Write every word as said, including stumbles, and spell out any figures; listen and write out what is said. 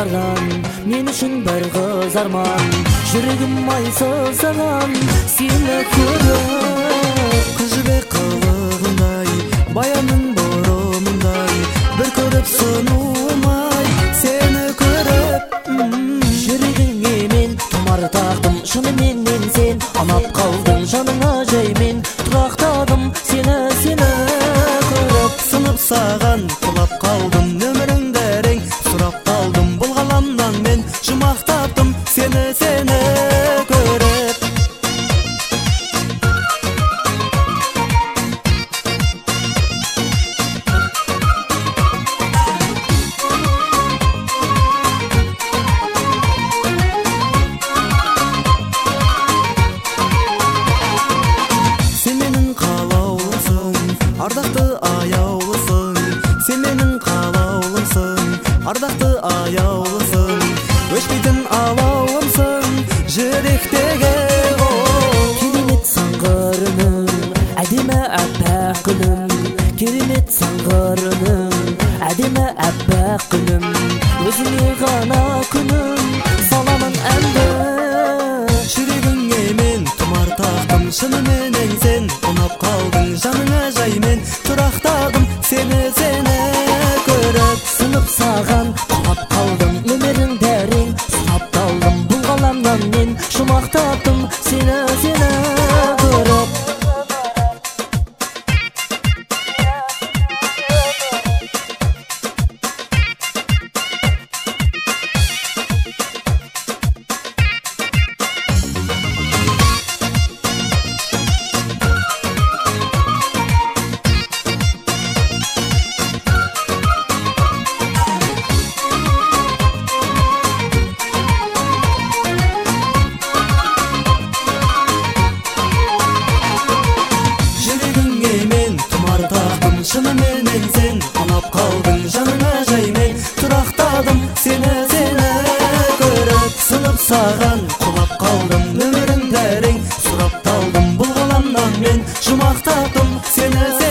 кызарган, мен үчүн бир кыз арман. Жүрөгүм майсыздаган, сени көрүп. Кыз жібек кылыгындай, баянның борумундай, бір көрүп сынуумай, сени көрүп. Жүрөгүңө мен тумар тактым, шыны менен сен анап калдың. Жаныңа жай мен турактадым, сени сени көрүп. Сынып саған құлап қалдым, өміріңді рең сұрап қалдым. Бұл ғаламнан мен жұмақ таптым, сені сені көріп. Сен менің қалаулысың, ардақты аяулысың. Сен менің қалаулысың, ардақты аяулысың. Өшпейтін алауымсың, жүректегі оу. Керемет саңғырының, әдемі әппақ гүлім. Керемет саңғырының, әдемі әппақ гүлім. Өзіңе ғана күнім, саламын әнді. Жүрегіңе мен тұмар тақтым, шынымен сен ұнап қалдың. Жаныңа жай мен тұрақтадым, сені сені көріп. Сынып саған құлап қалдым, өміріңді рең сұрап талдым. Бұл ғаламнан мен жұмақ таптым, сені сені көріп. Шынымен сен ұнап қалдың, жаныңа жай мен тұрақтадым, сені сені көріп. Сынып саған құлап қалдым, өміріңді рең сұрап талдым. Бұл ғаламнан мен жұмақ таптым, сені